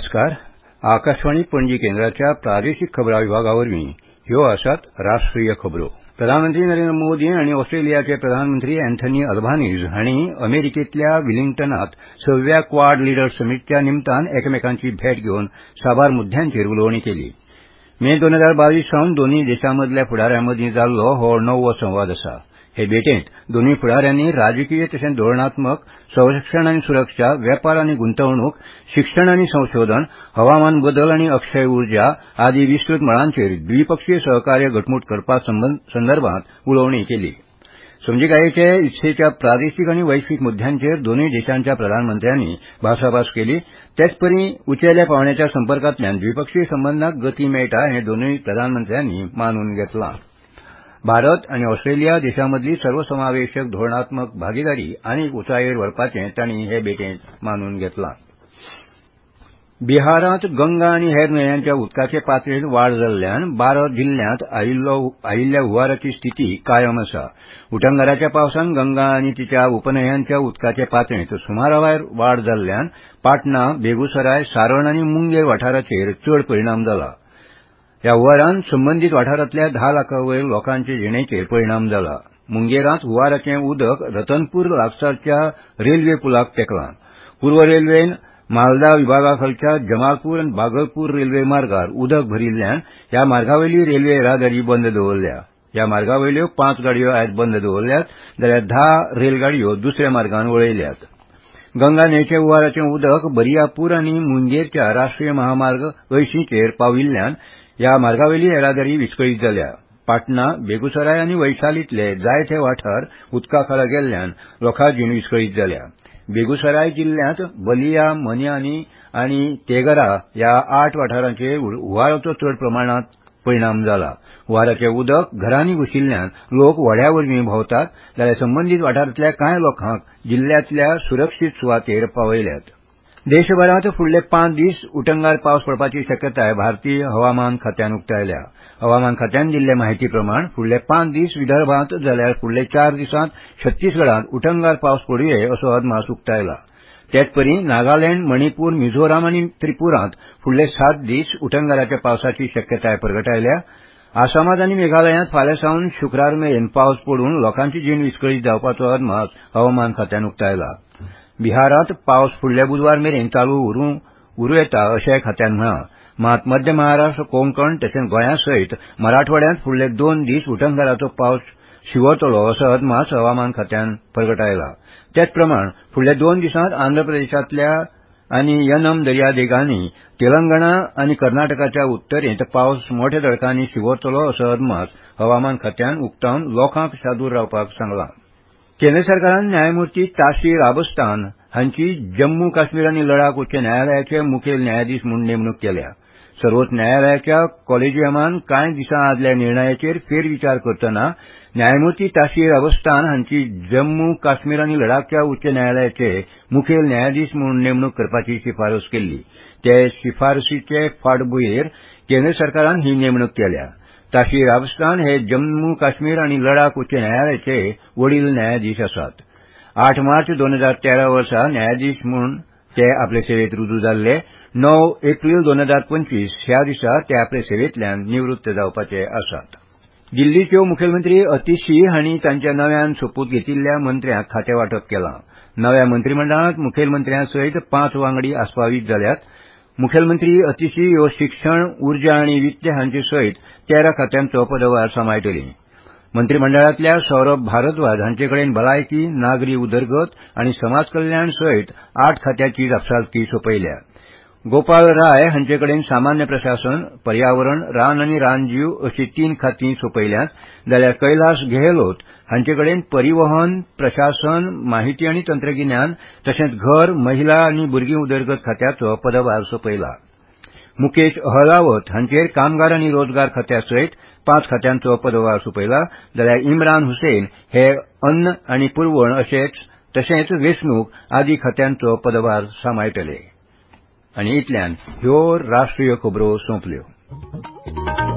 नमस्कार. आकाशवाणी पणजी केंद्राच्या प्रादेशिक खबरां विभागावरवीं ह्यो आसात राष्ट्रीय खबरो. प्रधानमंत्री नरेंद्र मोदी आनी ऑस्ट्रेलियाचे प्रधानमंत्री अँथनी अल्बानीज हांणी अमेरिकेंतल्या विलिंग्टनांत 6व्या क्वाड लिडर्स समिटीच्या निमतान एकामेकांची भेट घेवन साबार मुद्द्यांचेर उलोवणी केली. मे 2022 सावन दोनूय देशांमदल्या फुडाऱ्यांमदीं जाल्लो हो 9वो संवाद आसा. हे भेटेंत दोनूय फुडाऱ्यांनी राजकीय तशेंच धोरणात्मक, संरक्षण आनी सुरक्षा, वेपार आनी गुंतवणूक, शिक्षण आनी संशोधन, हवामान बदल आनी अक्षय उर्जा आदी विस्तृत मळांचेर द्विपक्षीय सहकार्य घटमूट करपा संदर्भात उलोवणी केली. समजिकायेचे इत्सेच्या प्रादेशीक आनी वैश्वीक मुद्द्यांचेर दोनूय देशांच्या प्रधानमंत्र्यांनी भासाभास केली. तेचपरी उंचेल्या पावंड्याच्या संपर्कांतल्यान द्विपक्षीय संबंधांक गती मेळटा हें दोनूय प्रधानमंत्र्यांनी मानून घेतलां. भारत आनी ऑस्ट्रेलिया देशांमदली सर्वसमावेशक धोरणात्मक भागीदारी आनीक उंचायेर व्हरपाचें तांणी हे भेटेंत मानून घेतलां. बिहारांत गंगा आनी हेर न्हंयांच्या उदकाचे पातळेंत वाड जाल्ल्यान 12 जिल्ल्यांत आयिल्ल्या हुंवाराची स्थिती कायम आसा. उटंगाराच्या पावसान गंगा आनी तिच्या उपन्हंयांच्या उदकाचे पातळेंत सुमारावयर वाड जाल्ल्यान पाटणा, बेगुसराय, सारण आनी मुंगेर वाठाराचेर चड परिणाम जाला. ह्या हुंवारान संबंदीत वाठारांतल्या 10 लाखांवयर लोकांचे जिणेचेर परिणाम जाला. मुंगेरांत हुंवाराचें उदक रतनपूर लागसारच्या रेल्वे पुलाक तेंकलां. पूर्व रेल्वेन मालदा विभागाखालच्या जमालपूर आनी भागलपूर रेल्वे मार्गार उदक भरिल्ल्यान ह्या मार्गावयली रेल्वे येरादारी बंद दवरल्या. ह्या मार्गावयल्यो 5 गाडयो आयज बंद दवरल्यात जाल्यार 10 रेलगाडयो दुसऱ्या मार्गान वळयल्यात. गंगा न्हंयचे हुंवाराचें उदक बरियापूर आनी मुंगेरच्या राष्ट्रीय महामार्ग 80चेर पाविल्ल्यान ह्या मार्गावयली येरादारी विस्कळीत जाल्या. पाटणा, बेगुसराय आनी वैशालींतले जायते वाठार उदकाखाला गेल्ल्यान लोकांचीं विस्कळीत जाल्या. बेगुसराय जिल्ल्यांत बलिया, मन्यानी आनी तेगरा ह्या 8 वाठारांचेर हुंवाराचो चड प्रमाणांत परिणाम जाला. हुंवाराचें उदक घरांनी घुशिल्ल्यान लोक व्हड्यावरवीं भोंवतात जाल्यार संबंदीत वाठारांतल्या कांय लोकांक जिल्ल्यांतल्या सुरक्षीत सुवातेर पावयल्यात. देशभरांत फुडले 5 दीस उटंगार पावस पडपाची शक्यताय भारतीय हवामान खात्यान उक्तायल्या. हवामान खात्यान दिल्ले म्हायती प्रमाण फुडले 5 दीस विदर्भांत जाल्यार फुडले 4 दिसांत छत्तीसगडांत उटंगार पावस पडूये असो अदमास उक्तायला. तेचपरी नागालँड, मणिपूर, मिझोराम आनी त्रिपुरांत फुडले 7 दीस उटंगाराच्या पावसाची शक्यताय परगटायल्या. आसामांत आनी मेघालयांत फाल्यां सावन शुक्रार मेरेन पावस पडून लोकांची जीण विस्कळीत जावपाचो अदमास हवामान खात्यान उक्तायला. बिहारांत पावस फुडल्या बुधवार मेरेन चालू उरूं येता अशेंय खात्यान म्हळां. मात मध्य महाराष्ट्र, कोंकण तशेंच गोंया सयत मराठवाड्यांत फुडले 2 दीस उटंगाराचो पावस शिंवतलो असो अदमास हवामान खात्यान परगटायला. तेच प्रमाण फुडल्या 2 दिसांत आंध्र प्रदेशांतल्या आनी यनम दर्यादेगांनी, तेलंगणा आनी कर्नाटकाच्या उत्तरेंत पावस मोठ्या दडकांनी शिंवतलो असो अदमास हवामान खात्यान उक्तावन लोकांक सादूर रावपाक सांगलां. केंद्र सरकारान न्यायमूर्ती ताशी राबस्तान हांची जम्मू काश्मीर आनी लडाख उच्च न्यायालयाचे मुखेल न्यायाधीश म्हूण नेमणूक केल्या. सर्वोच्च न्यायालयाच्या कॉलेजियमान कांय दिसां आदल्या निर्णयाचेर फेरविचार करतना न्यायमूर्ती ताशी राबस्तान हांची जम्मू काश्मीर आनी लडाखच्या उच्च न्यायालयाचे मुखेल न्यायाधीश म्हूण नेमणूक करपाची शिफारस केल्ली. ते शिफारसीचे फाटभुंयेर केंद्र सरकारान ही नेमणूक केल्या. ताशी राबस्तान हे जम्मू काश्मीर आनी लडाख उच्च न्यायालयाचे वडील न्यायाधीश आसात. 8 मार्च 2013 वर्सा न्यायाधीश म्हूण ते आपले सेवेत रुजू जाल्ले. 9 एप्रील 2025 ह्या दिसा ते आपले सेवेंतल्यान निवृत्त जावपाचे आसात. दिल्लीच्यो मुखेलमंत्री अतिशी हांणी तांच्या नव्यान सोपूत घेतिल्ल्या मंत्र्यांक खातें वांटप केलां. नव्या मंत्रिमंडळांत मुखेलमंत्र्यां सयत 5 वांगडी आस्पावीत जाल्यात. मुखेलमंत्री अतिशी ह्यो शिक्षण, उर्जा आनी वित्त हांचे सयत 13 खात्यांचो पदभार सांबाळटलीं. मंत्रिमंडळांतल्या सौरभ भारद्वाज हांचेकडेन भलायकी, नागरी उदरगत आनी समाज कल्याण सयत 8 खात्याची जापसालदारकी सोपयल्या. गोपाल राय हांचेकडेन सामान्य प्रशासन, पर्यावरण, रान आनी रानजीव अशीं 3 खातीं सोपयल्यांत जाल्यार कैलास गेहलोत हांचेकडेन परिवहन, प्रशासन, माहिती आनी तंत्रगिन्यान तशेंच घर, महिला आनी भुरगीं उदरगत खात्याचो पदभार सोपयला. मुकेश अहलावत हांचेर कामगार आनी रोजगार खात्या सयत 5 खात्यांचो पदभार सोपयला जाल्यार इम्रान हुसैन हे अन्न आनी पुरवण तशेंच वेंचणूक आदी खात्यांचो पदभार सांबाळटले. आनी इतल्यान ह्यो राष्ट्रीय खबरो सोंपल्यो.